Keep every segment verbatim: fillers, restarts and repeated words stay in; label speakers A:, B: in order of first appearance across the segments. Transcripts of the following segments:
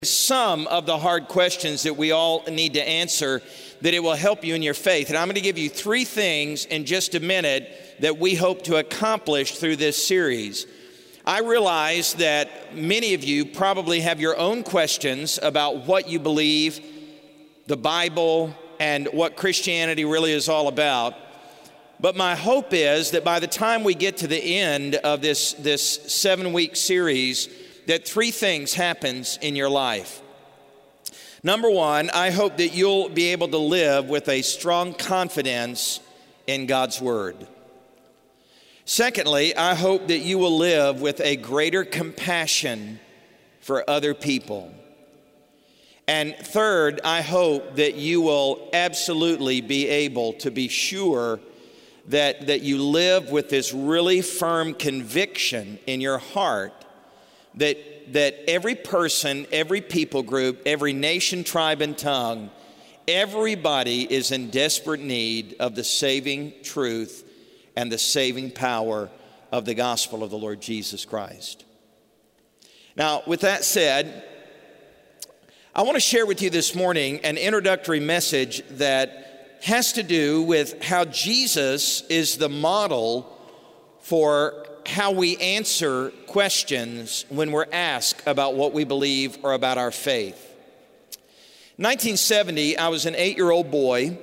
A: some of the hard questions that we all need to answer, that it will help you in your faith. And I'm going to give you three things in just a minute that we hope to accomplish through this series. I realize that many of you probably have your own questions about what you believe, the Bible, and what Christianity really is all about. But my hope is that by the time we get to the end of this, this seven-week series, that three things happens in your life. Number one, I hope that you'll be able to live with a strong confidence in God's Word. Secondly, I hope that you will live with a greater compassion for other people. And third, I hope that you will absolutely be able to be sure that, that you live with this really firm conviction in your heart that, that every person, every people group, every nation, tribe, and tongue, everybody is in desperate need of the saving truth and the saving power of the gospel of the Lord Jesus Christ. Now, with that said, I want to share with you this morning an introductory message that has to do with how Jesus is the model for how we answer questions when we're asked about what we believe or about our faith. nineteen seventy, I was an eight-year-old boy,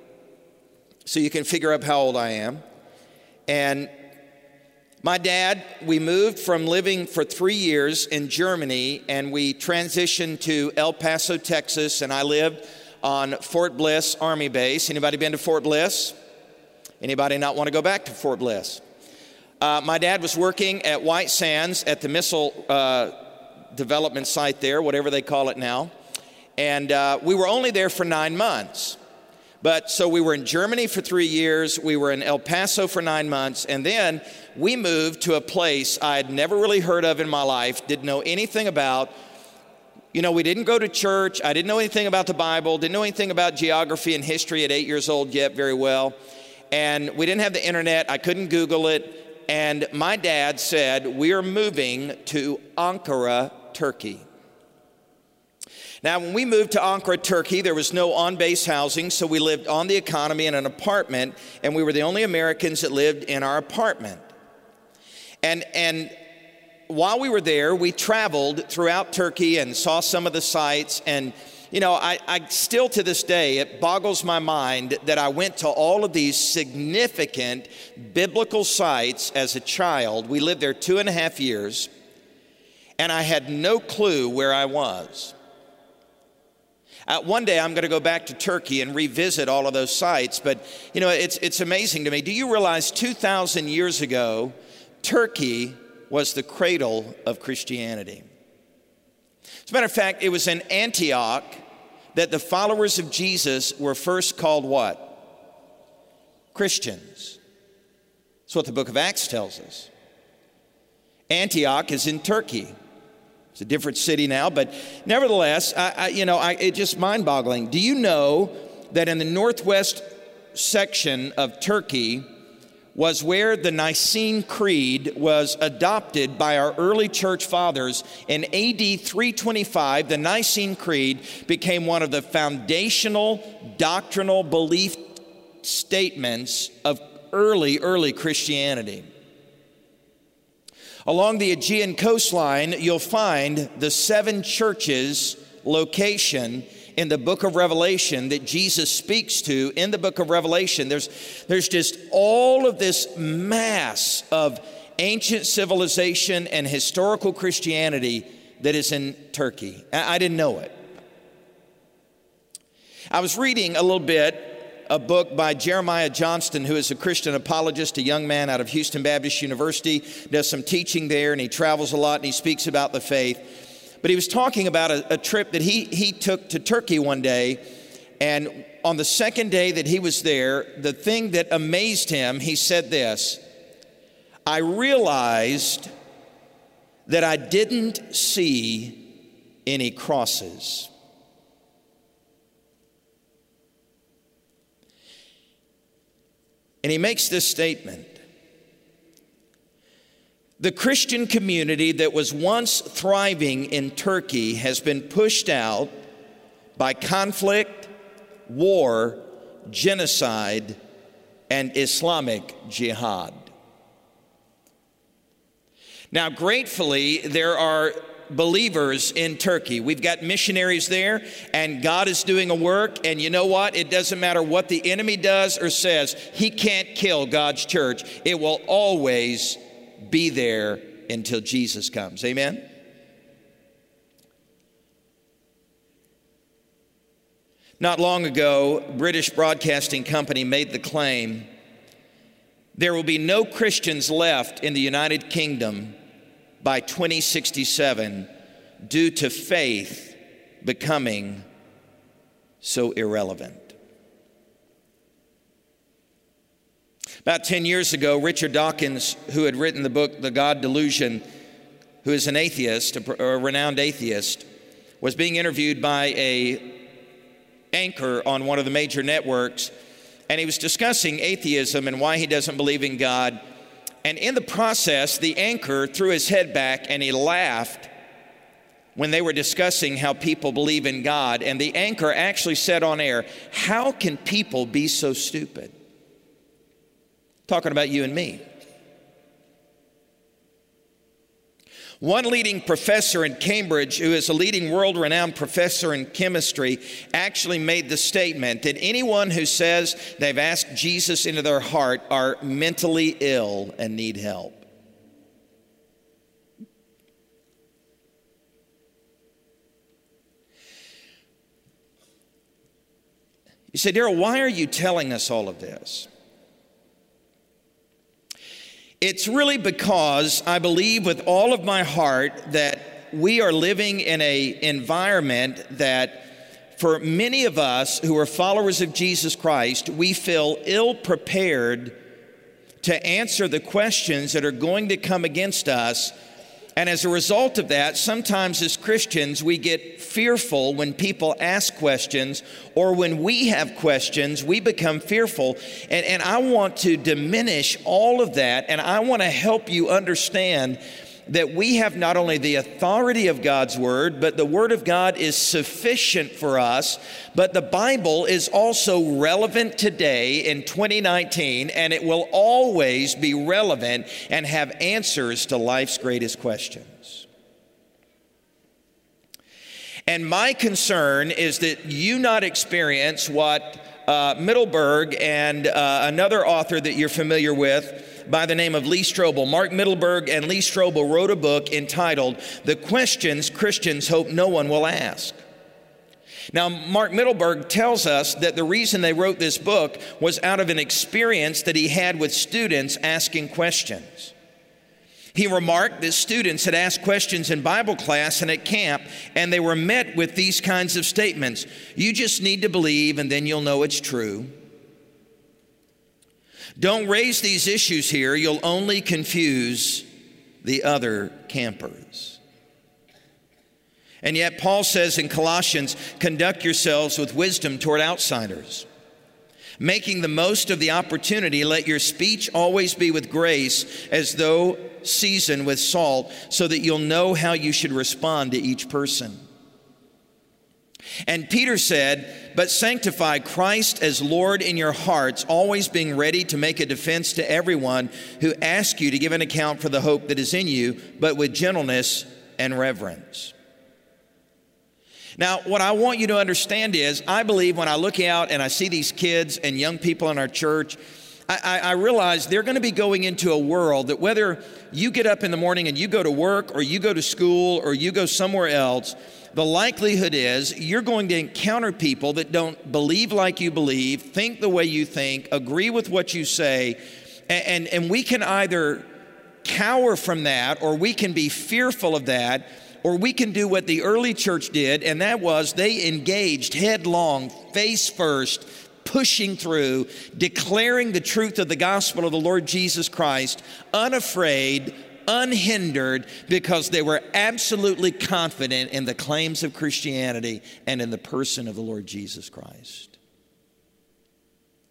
A: so you can figure out how old I am. And my dad, we moved from living for three years in Germany, and we transitioned to El Paso, Texas, and I lived on Fort Bliss Army Base. Anybody been to Fort Bliss? Anybody not want to go back to Fort Bliss? Uh, my dad was working at White Sands at the missile uh, development site there, whatever they call it now. And uh, we were only there for nine months. But so we were in Germany for three years, we were in El Paso for nine months, and then we moved to a place I had never really heard of in my life, didn't know anything about. You know, we didn't go to church, I didn't know anything about the Bible, didn't know anything about geography and history at eight years old yet very well. And we didn't have the internet, I couldn't Google it. And my dad said, we are moving to Ankara, Turkey. Now, when we moved to Ankara, Turkey, there was no on-base housing, so we lived on the economy in an apartment, and we were the only Americans that lived in our apartment. And, and while we were there, we traveled throughout Turkey and saw some of the sites, and you know, I, I still to this day, it boggles my mind that I went to all of these significant biblical sites as a child. We lived there two and a half years, and I had no clue where I was. Uh, one day I'm going to go back to Turkey and revisit all of those sites, but you know, it's, it's amazing to me. Do you realize two thousand years ago, Turkey was the cradle of Christianity? As a matter of fact, it was in Antioch that the followers of Jesus were first called what? Christians. That's what the book of Acts tells us. Antioch is in Turkey. It's a different city now, but nevertheless, I, I, you know, I, it's just mind-boggling. Do you know that in the northwest section of Turkey was where the Nicene Creed was adopted by our early church fathers? In A D three twenty-five, the Nicene Creed became one of the foundational doctrinal belief statements of early, early Christianity. Along the Aegean coastline, you'll find the seven churches location in the book of Revelation that Jesus speaks to in the book of Revelation. There's, there's just all of this mass of ancient civilization and historical Christianity that is in Turkey. I, I didn't know it. I was reading a little bit a book by Jeremiah Johnston, who is a Christian apologist, a young man out of Houston Baptist University, does some teaching there, and he travels a lot, and he speaks about the faith. But he was talking about a, a trip that he, he took to Turkey one day, and on the second day that he was there, the thing that amazed him, he said this: I realized that I didn't see any crosses. And he makes this statement: The Christian community that was once thriving in Turkey has been pushed out by conflict, war, genocide, and Islamic jihad. Now, gratefully, there are believers in Turkey. We've got missionaries there, and God is doing a work. And you know what? It doesn't matter what the enemy does or says. He can't kill God's church. It will always be there until Jesus comes. Amen? Not long ago, British Broadcasting Company made the claim, there will be no Christians left in the United Kingdom by twenty sixty-seven due to faith becoming so irrelevant. About ten years ago, Richard Dawkins, who had written the book The God Delusion, who is an atheist, a renowned atheist, was being interviewed by a anchor on one of the major networks, and he was discussing atheism and why he doesn't believe in God. And in the process, the anchor threw his head back and he laughed when they were discussing how people believe in God. And the anchor actually said on air, "How can people be so stupid?" Talking about you and me. One leading professor in Cambridge, who is a leading world-renowned professor in chemistry, actually made the statement that anyone who says they've asked Jesus into their heart are mentally ill and need help. You say, Daryl, why are you telling us all of this? It's really because I believe with all of my heart that we are living in an environment that for many of us who are followers of Jesus Christ, we feel ill-prepared to answer the questions that are going to come against us. And as a result of that, sometimes as Christians, we get fearful when people ask questions, or when we have questions, we become fearful. And, and I want to diminish all of that, and I want to help you understand that we have not only the authority of God's Word, but the Word of God is sufficient for us, but the Bible is also relevant today in twenty nineteen, and it will always be relevant and have answers to life's greatest questions. And my concern is that you not experience what uh, Middleburg and uh, another author that you're familiar with by the name of Lee Strobel. Mark Middleburg and Lee Strobel wrote a book entitled The Questions Christians Hope No One Will Ask. Now, Mark Middleburg tells us that the reason they wrote this book was out of an experience that he had with students asking questions. He remarked that students had asked questions in Bible class and at camp, and they were met with these kinds of statements. You just need to believe and then you'll know it's true. Don't raise these issues here. You'll only confuse the other campers. And yet Paul says in Colossians, conduct yourselves with wisdom toward outsiders. Making the most of the opportunity, let your speech always be with grace, as though seasoned with salt, so that you'll know how you should respond to each person. And Peter said, but sanctify Christ as Lord in your hearts, always being ready to make a defense to everyone who asks you to give an account for the hope that is in you, but with gentleness and reverence. Now, what I want you to understand is, I believe when I look out and I see these kids and young people in our church, I, I, I realize they're going to be going into a world that whether you get up in the morning and you go to work or you go to school or you go somewhere else, the likelihood is you're going to encounter people that don't believe like you believe, think the way you think, agree with what you say, and, and, and we can either cower from that, or we can be fearful of that, or we can do what the early church did, and that was they engaged headlong, face first, pushing through, declaring the truth of the gospel of the Lord Jesus Christ, unafraid, unhindered, because they were absolutely confident in the claims of Christianity and in the person of the Lord Jesus Christ.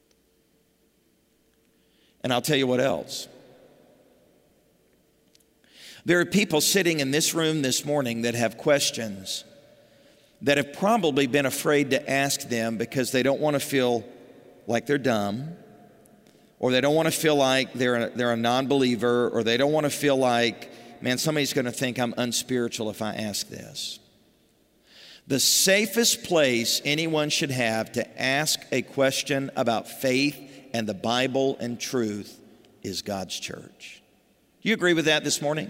A: And I'll tell you what else. There are people sitting in this room this morning that have questions that have probably been afraid to ask them because they don't want to feel like they're dumb, or they don't want to feel like they're a, they're a non-believer, or they don't want to feel like, man, somebody's going to think I'm unspiritual if I ask this. The safest place anyone should have to ask a question about faith and the Bible and truth is God's church. Do you agree with that this morning?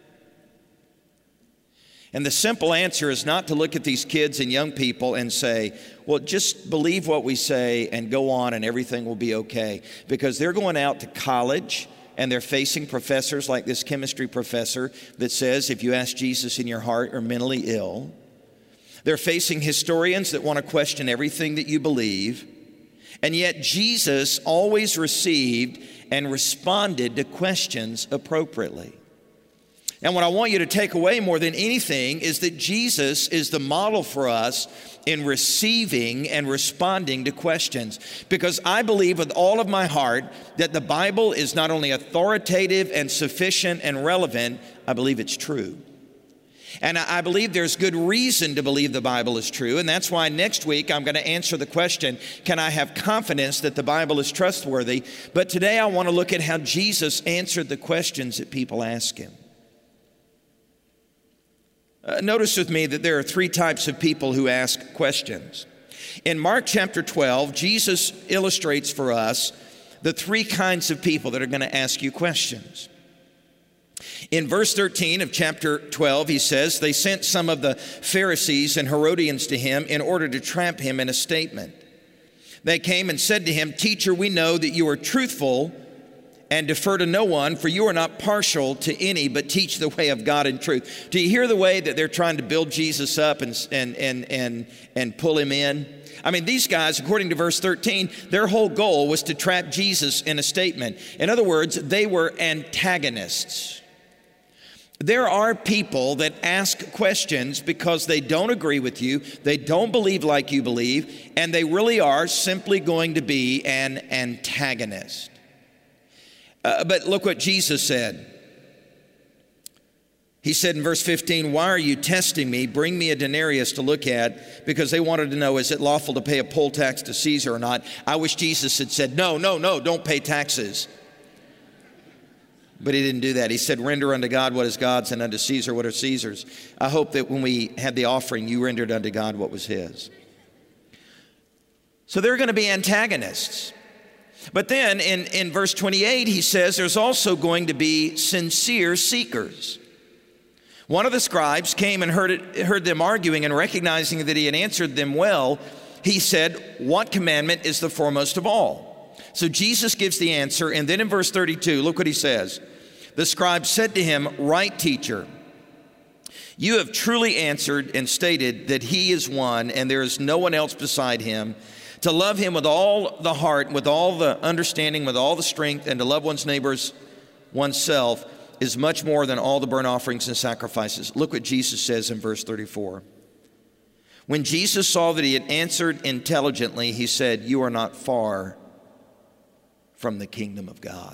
A: And the simple answer is not to look at these kids and young people and say, well, just believe what we say and go on and everything will be okay. Because they're going out to college and they're facing professors like this chemistry professor that says if you ask Jesus in your heart, you're mentally ill. They're facing historians that want to question everything that you believe. And yet Jesus always received and responded to questions appropriately. And what I want you to take away more than anything is that Jesus is the model for us in receiving and responding to questions. Because I believe with all of my heart that the Bible is not only authoritative and sufficient and relevant, I believe it's true. And I believe there's good reason to believe the Bible is true. And that's why next week I'm going to answer the question, can I have confidence that the Bible is trustworthy? But today I want to look at how Jesus answered the questions that people ask him. Uh, notice with me that there are three types of people who ask questions. In Mark chapter twelve, Jesus illustrates for us the three kinds of people that are going to ask you questions. In verse thirteen of chapter twelve, he says, they sent some of the Pharisees and Herodians to him in order to trap him in a statement. They came and said to him, "Teacher, we know that you are truthful and defer to no one, for you are not partial to any, but teach the way of God in truth." Do you hear the way that they're trying to build Jesus up and, and, and, and, and pull him in? I mean, these guys, according to verse thirteen, their whole goal was to trap Jesus in a statement. In other words, they were antagonists. There are people that ask questions because they don't agree with you, they don't believe like you believe, and they really are simply going to be an antagonist. Uh, but look what Jesus said. He said in verse fifteen, "Why are you testing me? Bring me a denarius to look at," because they wanted to know, is it lawful to pay a poll tax to Caesar or not? I wish Jesus had said, no, no, no, don't pay taxes. But he didn't do that. He said, render unto God what is God's and unto Caesar what are Caesar's. I hope that when we had the offering, you rendered unto God what was his. So there are going to be antagonists. But then in, in verse twenty-eight, he says there's also going to be sincere seekers. One of the scribes came and heard, it, heard them arguing, and recognizing that he had answered them well, he said, "What commandment is the foremost of all?" So Jesus gives the answer, and then in verse thirty-two, look what he says. The scribe said to him, "Right, teacher, you have truly answered and stated that he is one, and there is no one else beside him. To love him with all the heart, with all the understanding, with all the strength, and to love one's neighbors, oneself, is much more than all the burnt offerings and sacrifices." Look what Jesus says in verse thirty-four. When Jesus saw that he had answered intelligently, he said, "You are not far from the kingdom of God."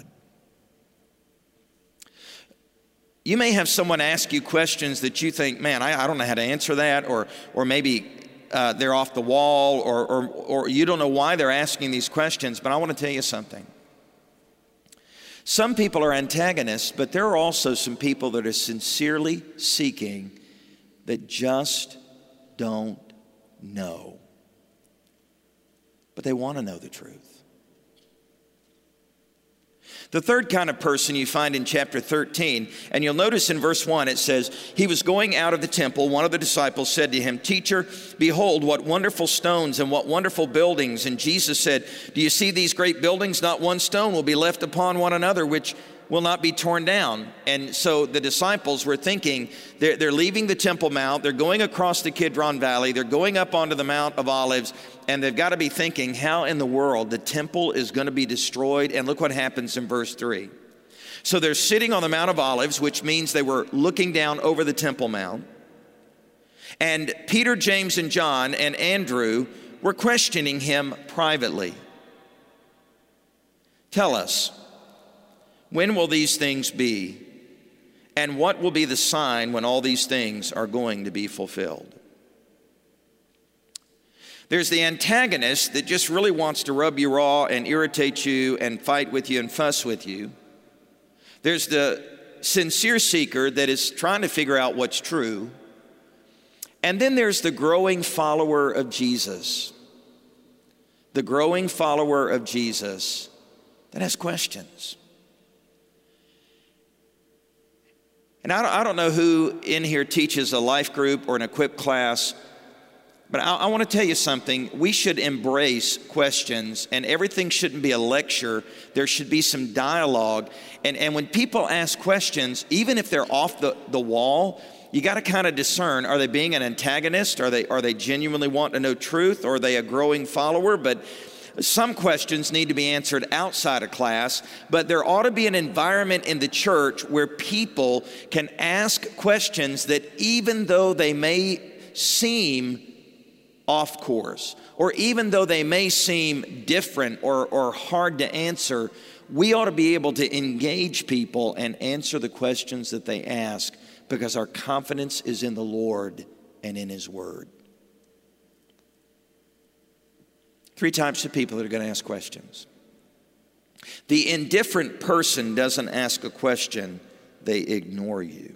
A: You may have someone ask you questions that you think, man, I, I don't know how to answer that, or, or maybe uh, they're off the wall, or, or, or you don't know why they're asking these questions, but I want to tell you something. Some people are antagonists, but there are also some people that are sincerely seeking that just don't know. But they want to know the truth. The third kind of person you find in chapter thirteen, and you'll notice in verse one, it says, he was going out of the temple. One of the disciples said to him, "Teacher, behold, what wonderful stones and what wonderful buildings." And Jesus said, "Do you see these great buildings? Not one stone will be left upon one another, which will not be torn down." And so the disciples were thinking, they're, they're leaving the Temple Mount, they're going across the Kidron Valley, they're going up onto the Mount of Olives, and they've got to be thinking how in the world the temple is going to be destroyed. And look what happens in verse three. So they're sitting on the Mount of Olives, which means they were looking down over the Temple Mount. And Peter, James, and John and Andrew were questioning him privately. "Tell us, when will these things be? And what will be the sign when all these things are going to be fulfilled? There's the antagonist that just really wants to rub you raw and irritate you and fight with you and fuss with you. There's the sincere seeker that is trying to figure out what's true. And then there's the growing follower of Jesus. The growing follower of Jesus that has questions. And I don't, I don't know who in here teaches a life group or an equipped class, but I, I want to tell you something. We should embrace questions, and everything shouldn't be a lecture. There should be some dialogue. And, and when people ask questions, even if they're off the, the wall, you got to kind of discern, are they being an antagonist? Are they, are they genuinely want to know truth? Or are they a growing follower? But some questions need to be answered outside of class, but there ought to be an environment in the church where people can ask questions that, even though they may seem off course, or even though they may seem different or, or hard to answer, we ought to be able to engage people and answer the questions that they ask, because our confidence is in the Lord and in His Word. Three types of people that are going to ask questions. The indifferent person doesn't ask a question, they ignore you.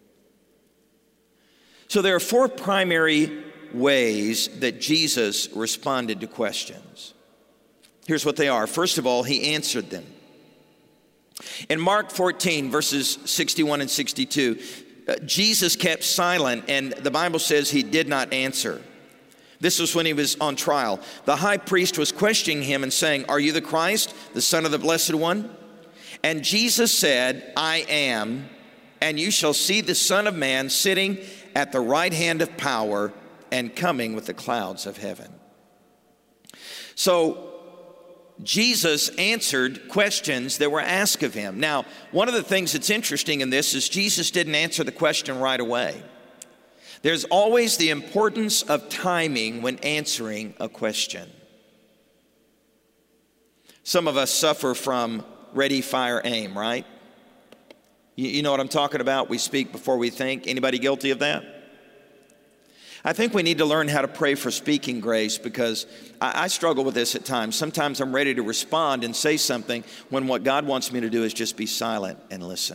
A: So there are four primary ways that Jesus responded to questions. Here's what they are. First of all, He answered them. In Mark fourteen, verses sixty-one and sixty-two, uh, Jesus kept silent, and the Bible says He did not answer. This was when He was on trial. The high priest was questioning Him and saying, "Are you the Christ, the Son of the Blessed One?" And Jesus said, "I am, and you shall see the Son of Man sitting at the right hand of power and coming with the clouds of heaven." So Jesus answered questions that were asked of Him. Now, one of the things that's interesting in this is Jesus didn't answer the question right away. There's always the importance of timing when answering a question. Some of us suffer from ready, fire, aim, right? You, you know what I'm talking about? We speak before we think. Anybody guilty of that? I think we need to learn how to pray for speaking grace, because I, I struggle with this at times. Sometimes I'm ready to respond and say something when what God wants me to do is just be silent and listen.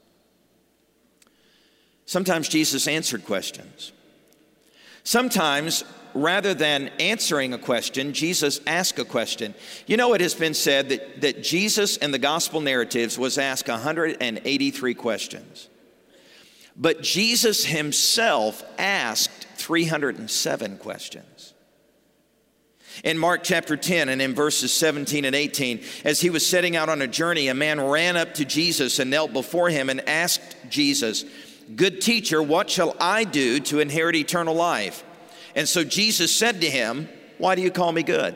A: Sometimes Jesus answered questions. Sometimes, rather than answering a question, Jesus asked a question. You know, it has been said that, that Jesus in the gospel narratives was asked one hundred eighty-three questions. But Jesus Himself asked three hundred seven questions. In Mark chapter ten and in verses seventeen and eighteen, as He was setting out on a journey, a man ran up to Jesus and knelt before Him and asked Jesus, "Good teacher, what shall I do to inherit eternal life?" And so Jesus said to him, "Why do you call me good?"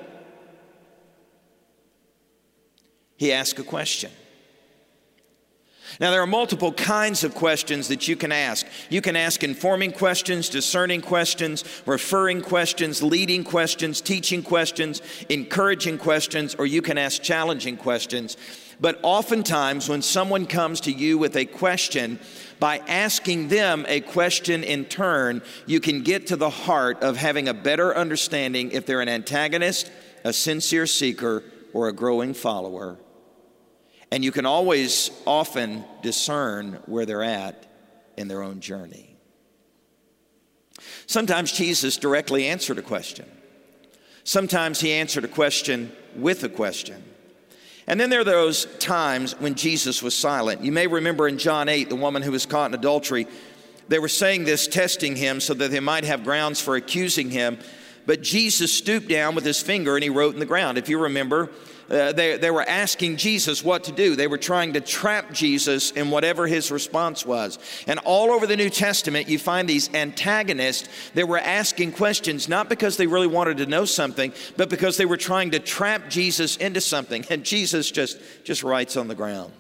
A: He asked a question. Now, there are multiple kinds of questions that you can ask. You can ask informing questions, discerning questions, referring questions, leading questions, teaching questions, encouraging questions, or you can ask challenging questions. But oftentimes when someone comes to you with a question, by asking them a question in turn, you can get to the heart of having a better understanding if they're an antagonist, a sincere seeker, or a growing follower. And you can always often discern where they're at in their own journey. Sometimes Jesus directly answered a question. Sometimes He answered a question with a question. And then there are those times when Jesus was silent. You may remember in John eight, the woman who was caught in adultery, they were saying this, testing Him so that they might have grounds for accusing Him. But Jesus stooped down with His finger and He wrote in the ground. If you remember, uh, they, they were asking Jesus what to do. They were trying to trap Jesus in whatever His response was. And all over the New Testament, you find these antagonists that were asking questions, not because they really wanted to know something, but because they were trying to trap Jesus into something. And Jesus just, just writes on the ground.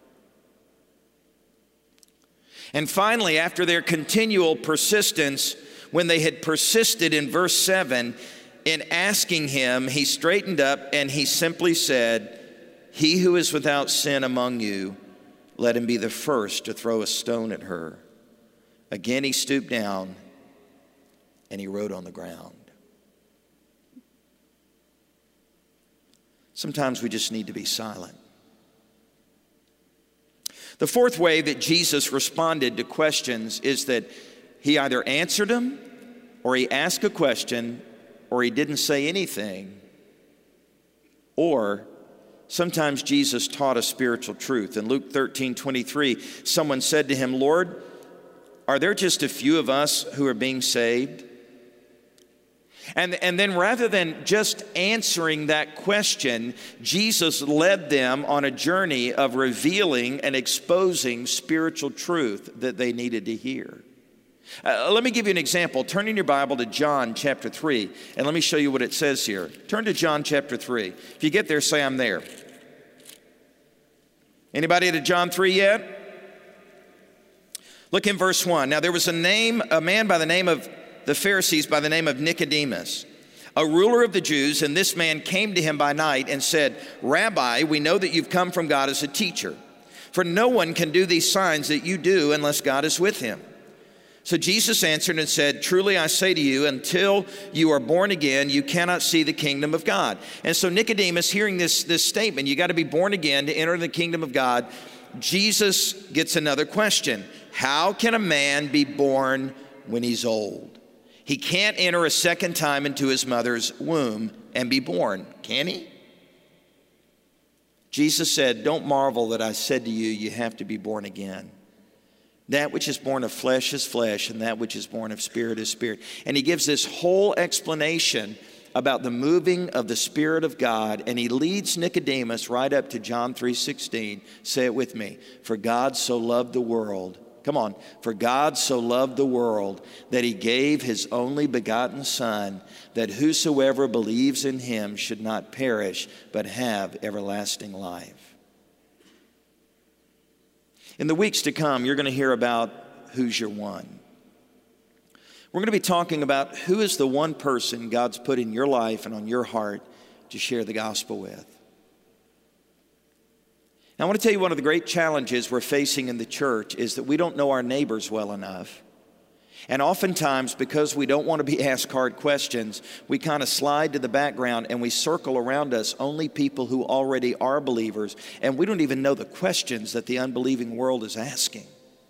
A: And finally, after their continual persistence, when they had persisted in verse seven, in asking Him, He straightened up and He simply said, "He who is without sin among you, let him be the first to throw a stone at her. Again he stooped down and he wrote on the ground. Sometimes we just need to be silent. The fourth way that Jesus responded to questions is that he either answered them, or he asked a question, or he didn't say anything, or sometimes Jesus taught a spiritual truth. In Luke thirteen twenty-three, someone said to him, "Lord, are there just a few of us who are being saved?" And, and then rather than just answering that question, Jesus led them on a journey of revealing and exposing spiritual truth that they needed to hear. Uh, let me give you an example. Turn in your Bible to John chapter three, and let me show you what it says here. Turn to John chapter three. If you get there, say, "I'm there." Anybody to John three yet? Look in verse one. Now there was a name, a man by the name of the Pharisees by the name of Nicodemus, a ruler of the Jews, and this man came to him by night and said, "Rabbi, we know that you've come from God as a teacher, for no one can do these signs that you do unless God is with him." So Jesus answered and said, "Truly I say to you, until you are born again, you cannot see the kingdom of God." And so Nicodemus, hearing this, this statement, you got to be born again to enter the kingdom of God, Jesus gets another question. How can a man be born when he's old? He can't enter a second time into his mother's womb and be born, can he? Jesus said, "Don't marvel that I said to you, you have to be born again. That which is born of flesh is flesh, and that which is born of spirit is spirit." And he gives this whole explanation about the moving of the Spirit of God, and he leads Nicodemus right up to John three sixteen. Say it with me. For God so loved the world. Come on. For God so loved the world that he gave his only begotten Son, that whosoever believes in him should not perish, but have everlasting life. In the weeks to come, you're going to hear about who's your one. We're going to be talking about who is the one person God's put in your life and on your heart to share the gospel with. Now, I want to tell you one of the great challenges we're facing in the church is that we don't know our neighbors well enough. And oftentimes, because we don't want to be asked hard questions, we kind of slide to the background and we circle around us only people who already are believers, and we don't even know the questions that the unbelieving world is asking.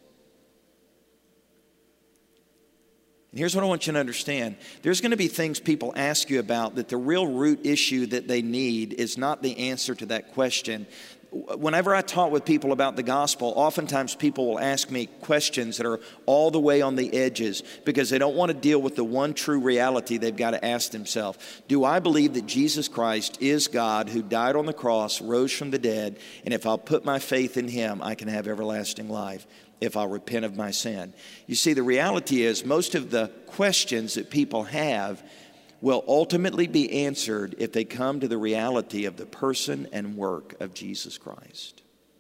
A: And here's what I want you to understand. There's going to be things people ask you about that the real root issue that they need is not the answer to that question. Whenever I talk with people about the gospel, oftentimes people will ask me questions that are all the way on the edges because they don't want to deal with the one true reality they've got to ask themselves. Do I believe that Jesus Christ is God who died on the cross, rose from the dead, and if I'll put my faith in him, I can have everlasting life if I'll repent of my sin? You see, the reality is most of the questions that people have will ultimately be answered if they come to the reality of the person and work of Jesus Christ.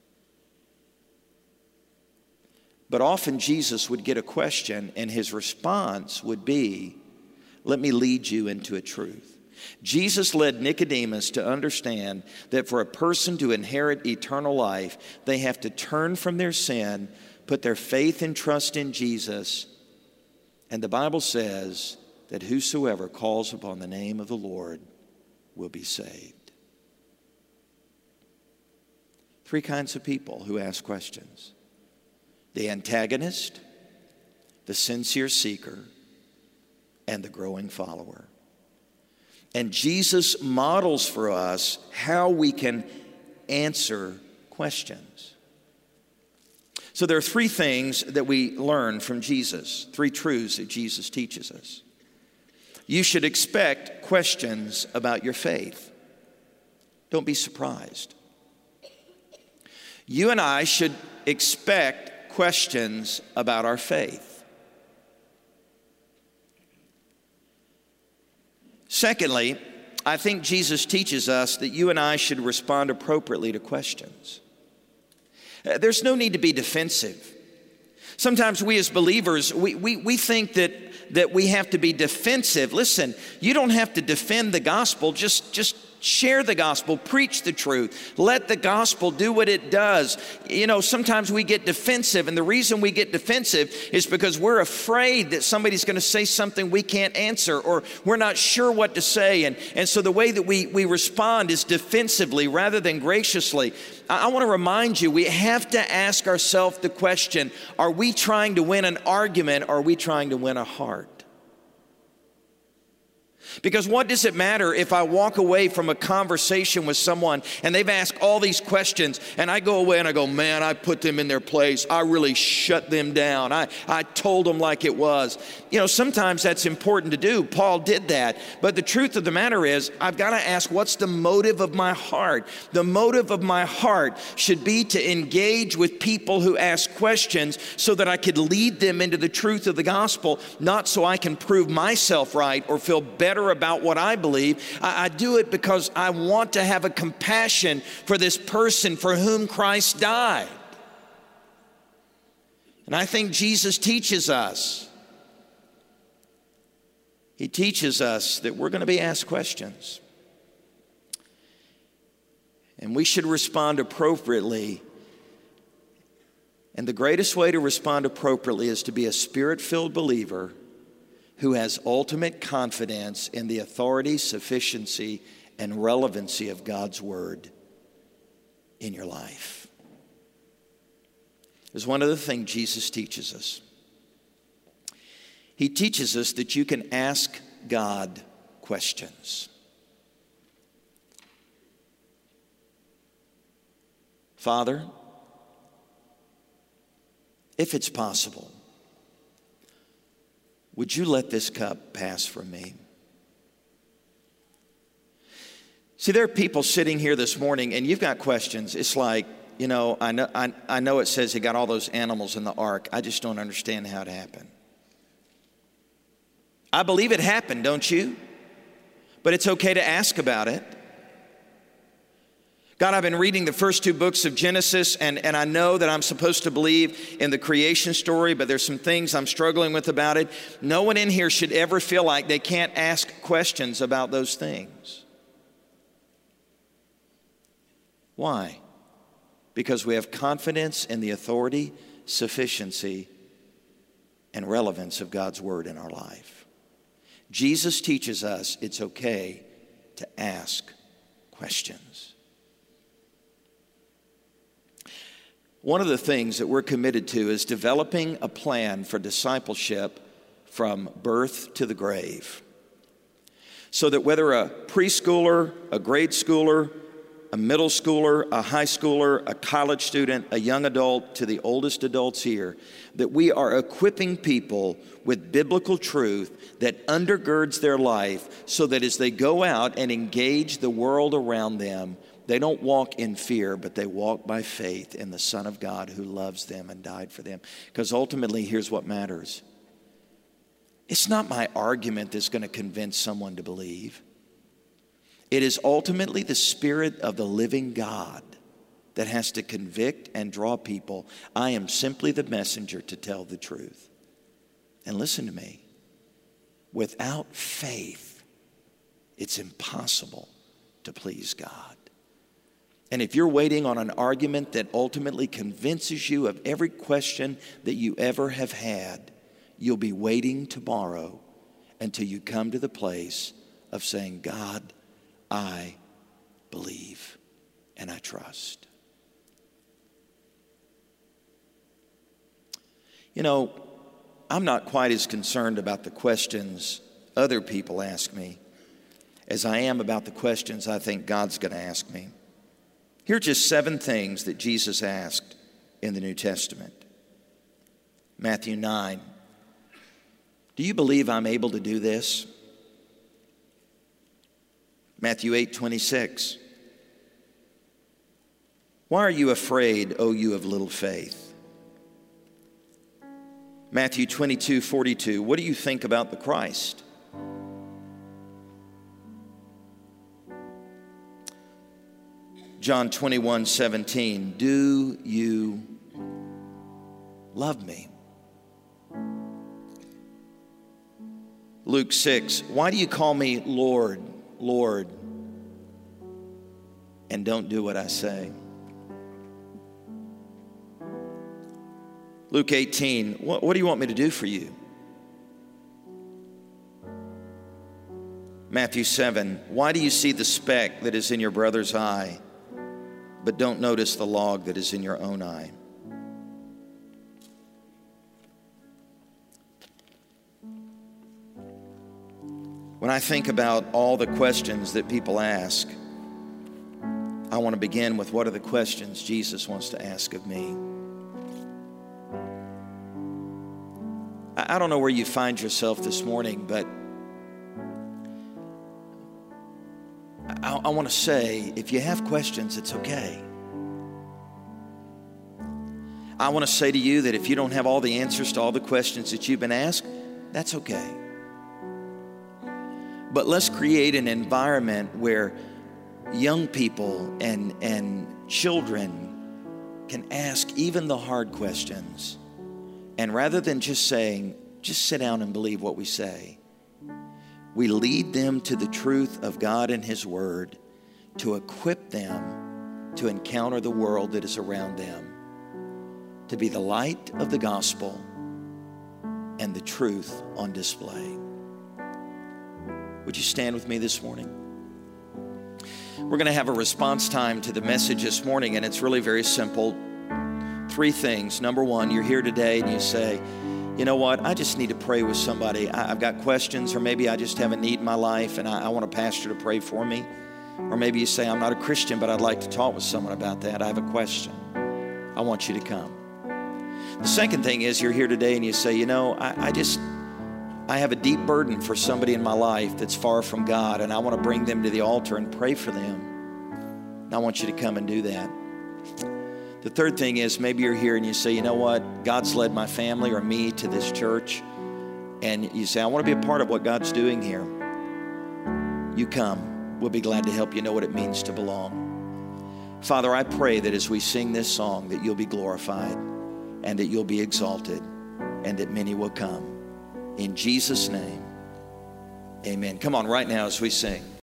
A: But often Jesus would get a question and his response would be, "Let me lead you into a truth." Jesus led Nicodemus to understand that for a person to inherit eternal life, they have to turn from their sin, put their faith and trust in Jesus, and the Bible says that whosoever calls upon the name of the Lord will be saved. Three kinds of people who ask questions: the antagonist, the sincere seeker, and the growing follower. And Jesus models for us how we can answer questions. So there are three things that we learn from Jesus, three truths that Jesus teaches us. You should expect questions about your faith. Don't be surprised. You and I should expect questions about our faith. Secondly, I think Jesus teaches us that you and I should respond appropriately to questions. There's no need to be defensive. Sometimes we as believers, we, we, we think that, that we have to be defensive. Listen, you don't have to defend the gospel. Just, just Share the gospel, preach the truth. Let the gospel do what it does. You know, sometimes we get defensive, and the reason we get defensive is because we're afraid that somebody's going to say something we can't answer, or we're not sure what to say. And, and so the way that we, we respond is defensively rather than graciously. I, I want to remind you, we have to ask ourselves the question, are we trying to win an argument, or are we trying to win a heart? Because what does it matter if I walk away from a conversation with someone and they've asked all these questions and I go away and I go, man, I put them in their place. I really shut them down. I, I told them like it was. You know, sometimes that's important to do. Paul did that. But the truth of the matter is, I've got to ask, what's the motive of my heart? The motive of my heart should be to engage with people who ask questions so that I could lead them into the truth of the gospel, not so I can prove myself right or feel better about what I believe. I, I do it because I want to have a compassion for this person for whom Christ died. And I think Jesus teaches us. He teaches us that we're going to be asked questions. And we should respond appropriately. And the greatest way to respond appropriately is to be a spirit-filled believer who has ultimate confidence in the authority, sufficiency, and relevancy of God's word in your life. There's one other thing Jesus teaches us. He teaches us that you can ask God questions. Father, if it's possible, would you let this cup pass from me? See, there are people sitting here this morning and you've got questions. It's like, you know, I know, I, I know it says he got all those animals in the ark. I just don't understand how it happened. I believe it happened, don't you? But it's okay to ask about it. God, I've been reading the first two books of Genesis, and, and I know that I'm supposed to believe in the creation story, but there's some things I'm struggling with about it. No one in here should ever feel like they can't ask questions about those things. Why? Because we have confidence in the authority, sufficiency, and relevance of God's word in our life. Jesus teaches us it's okay to ask questions. One of the things that we're committed to is developing a plan for discipleship from birth to the grave. So that whether a preschooler, a grade schooler, a middle schooler, a high schooler, a college student, a young adult, to the oldest adults here, that we are equipping people with biblical truth that undergirds their life so that as they go out and engage the world around them, they don't walk in fear, but they walk by faith in the Son of God who loves them and died for them. Because ultimately, here's what matters. It's not my argument that's going to convince someone to believe. It is ultimately the Spirit of the living God that has to convict and draw people. I am simply the messenger to tell the truth. And listen to me. Without faith, it's impossible to please God. And if you're waiting on an argument that ultimately convinces you of every question that you ever have had, you'll be waiting tomorrow until you come to the place of saying, God, I believe and I trust. You know, I'm not quite as concerned about the questions other people ask me as I am about the questions I think God's going to ask me. Here are just seven things that Jesus asked in the New Testament. Matthew nine. Do you believe I'm able to do this? Matthew eight twenty-six. Why are you afraid, O you of little faith? Matthew twenty-two forty-two. What do you think about the Christ? John twenty-one seventeen, do you love me? Luke six, why do you call me Lord, Lord, and don't do what I say. Luke eighteen, what, what do you want me to do for you? Matthew seven, why do you see the speck that is in your brother's eye, but don't notice the log that is in your own eye? When I think about all the questions that people ask, I want to begin with what are the questions Jesus wants to ask of me. I don't know where you find yourself this morning, but I, I want to say, if you have questions, it's okay. I want to say to you that if you don't have all the answers to all the questions that you've been asked, that's okay. But let's create an environment where young people and, and children can ask even the hard questions. And rather than just saying, just sit down and believe what we say, we lead them to the truth of God and His Word to equip them to encounter the world that is around them, to be the light of the gospel and the truth on display. Would you stand with me this morning? We're going to have a response time to the message this morning, and it's really very simple. Three things. Number one, you're here today and you say, you know what, I just need to pray with somebody. I, I've got questions, or maybe I just have a need in my life and I, I want a pastor to pray for me. Or maybe you say, I'm not a Christian, but I'd like to talk with someone about that. I have a question. I want you to come. The second thing is you're here today and you say, you know, I, I just... I have a deep burden for somebody in my life that's far from God, and I want to bring them to the altar and pray for them. And I want you to come and do that. The third thing is maybe you're here and you say, you know what, God's led my family or me to this church, and you say, I want to be a part of what God's doing here. You come. We'll be glad to help you know what it means to belong. Father, I pray that as we sing this song that you'll be glorified and that you'll be exalted and that many will come. In Jesus' name, amen. Come on right now as we sing.